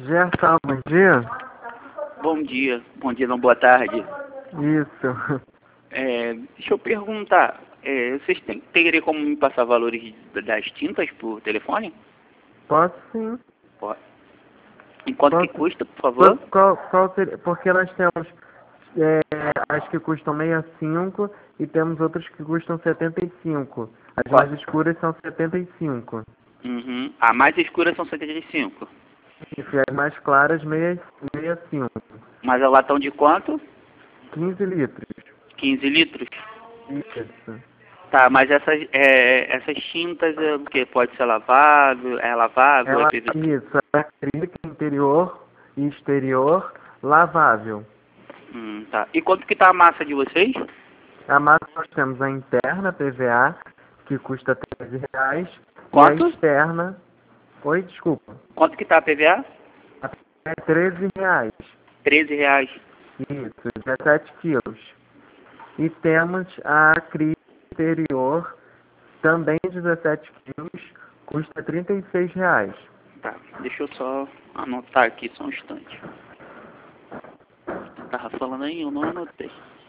Gerson, bom dia. Bom dia não, boa tarde. Isso. Deixa eu perguntar, vocês teriam como me passar valores das tintas por telefone? Posso sim. Pode. Em quanto que Posso. custa, por favor? Qual seria? Porque nós temos as que custam 65 e temos outras que custam 75. As Qual? mais escuras são 75. Uhum. A mais escura são 75. Isso, e as mais claras 65. Mas a latão de quanto? 15 litros. 15 litros? Isso. Tá, mas essas tintas, o que? Pode ser lavável, é lavável, é PVC? Isso, é acrílico interior e exterior lavável. Tá. E quanto que tá a massa de vocês? A massa nós temos a interna PVA, que custa R$ 13, Quanto? e a externa... Oi, desculpa. Quanto que tá a PVA? É R$ 13. R$ 13. Isso, 17 quilos. E temos a acrílico interior, também 17 quilos, custa R$ 36. Tá, deixa eu só anotar aqui, só um instante. Tava falando aí, eu não anotei.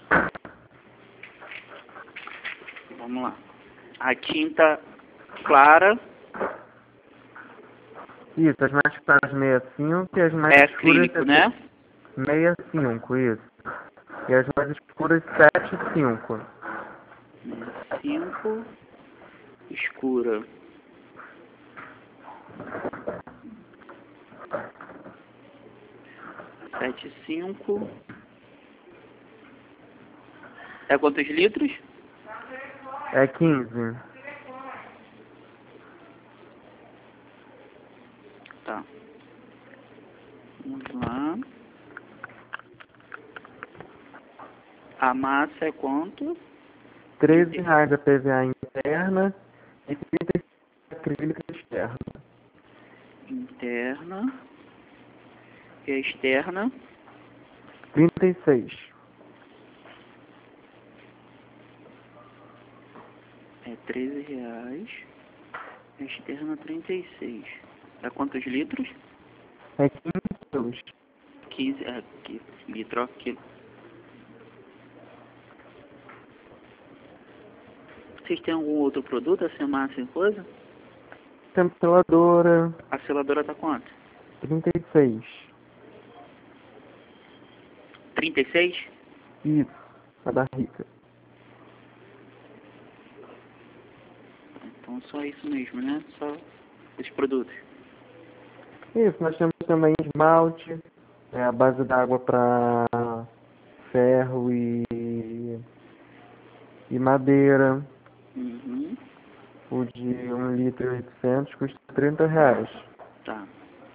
Vamos lá. A tinta clara Isso, as mais claras 65 e as mais é escuras acrílico, né? 65, isso. E as mais escuras 75. 5 escura. Sete cinco. É quantos litros? É 15. Tá. Vamos lá. A massa é quanto? R$ 13 a PVA interna e 35 acrílica externa. Interna. E a externa? 36. É R$ 13. A externa 36. É quantos litros? É 15 quilos. 15. Aqui. Litro aqui. Vocês têm algum outro produto, assim, massa e coisa? Temos seladora, A seladora tá quanto? 36. 36? Isso, a da Rica. Então só isso mesmo, né? Só os produtos. Isso, nós temos também esmalte, a base d'água para ferro e madeira. Uhum. O de 1,8 litro custa R$ 30. Tá.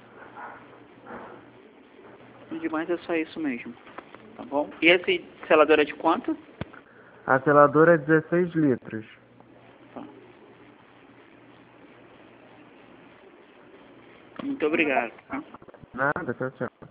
O demais é só isso mesmo. Tá bom? E esse selador é de quanto? A seladora é 16 litros. Tá. Muito obrigado. Tá? Nada, tchau, tchau.